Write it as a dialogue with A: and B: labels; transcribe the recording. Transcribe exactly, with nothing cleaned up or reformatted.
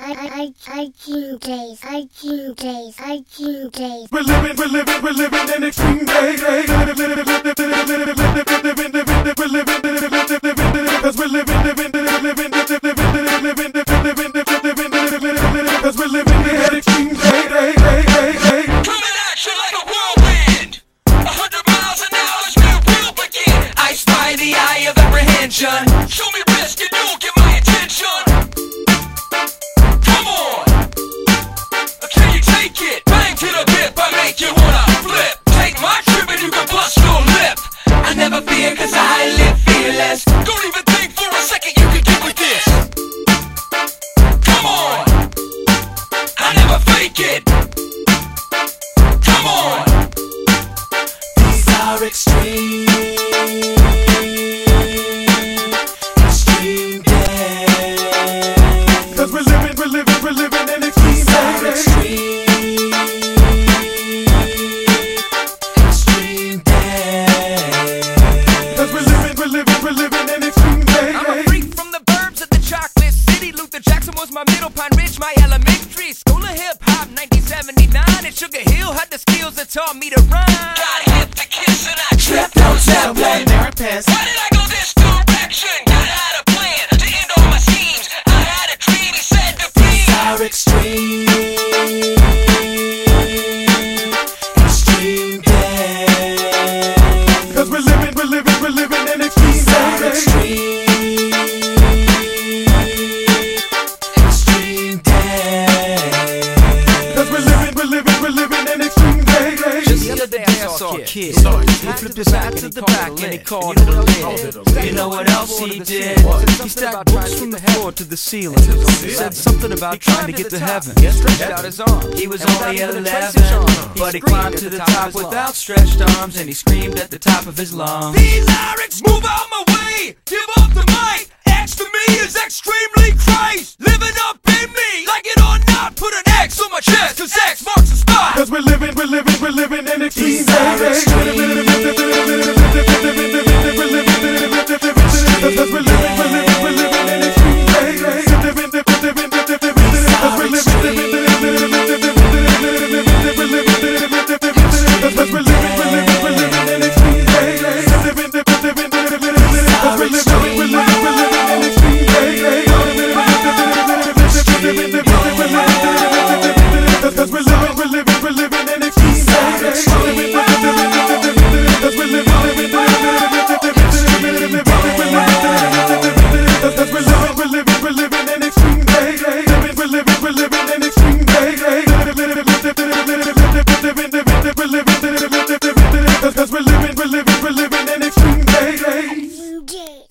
A: I I iTunes days, iTunes days, iTunes days.
B: We're living, we're living, we're living in extreme days. We're living, living, living, cause we're living, living, living, living, living, cause we're living in extreme days.
C: Coming at you like a whirlwind, a hundred miles an hour is where we'll begin. I spy the eye of apprehension. Show me risk and you'll get my attention. Come on, can you take it? Bang to the dip, I make you wanna flip. Take my trip and you can bust your lip. I never fear cause I live fearless. Don't even think for a second you can get with this. Come on, I never fake it. Come on, these are extreme, extreme days.
B: Cause we're living, we're living, we're living in extreme days.
C: Extreme, extreme days.
B: Cause we're living, we're living, we're living in extreme days.
D: I'm a freak from the burbs of the chocolate city. Luther Jackson was my middle, Pine Ridge my elementary. School of hip hop, nineteen seventy-nine. And Sugar Hill had the skills that taught me to rhyme.
C: Got hip to kiss and I tripped on
D: Subway.
C: therapist. Why did I go this direction? God had a plan to end all my schemes. I had a dream, he said to be. These are extreme, extreme days.
B: Cause we're living, we're living, we're living in extreme
C: These are
B: days.
C: extreme, extreme days.
B: Cause we're living, we're living, we're living in extreme days.
D: Just the other day I saw a kid. He flipped his hat to the back and he called it a lid.
C: You know what else he did?
D: He stacked books from the floor to the ceiling. He said something about trying to get to heaven. He stretched out his arm.
C: He was only eleven, but he climbed to the top without stretched arms, and he screamed at the top of his lungs.
D: These lyrics move out my way. Give up the mic. X to me is extremely Christ. Living up in me, like it or not. Put an X on my chest, cause X marks the spot.
B: Cause we're living, we're living, we're living in extreme
C: These are
B: days.
C: extreme,
B: Cause we're living, we're living, we're living in extreme days. Cause we're living, living, cause we're living, we're living, we're living in extreme days. Cause we're living, cause we're living, we're living, we're living in extreme days. Cause we're living, we're living, we're living in extreme days. Cause we're living, cause we're living, we're living, we're living in extreme days. We're living, we're living in extreme days. Cause we're living, we're living, we're living in extreme days.
A: Days.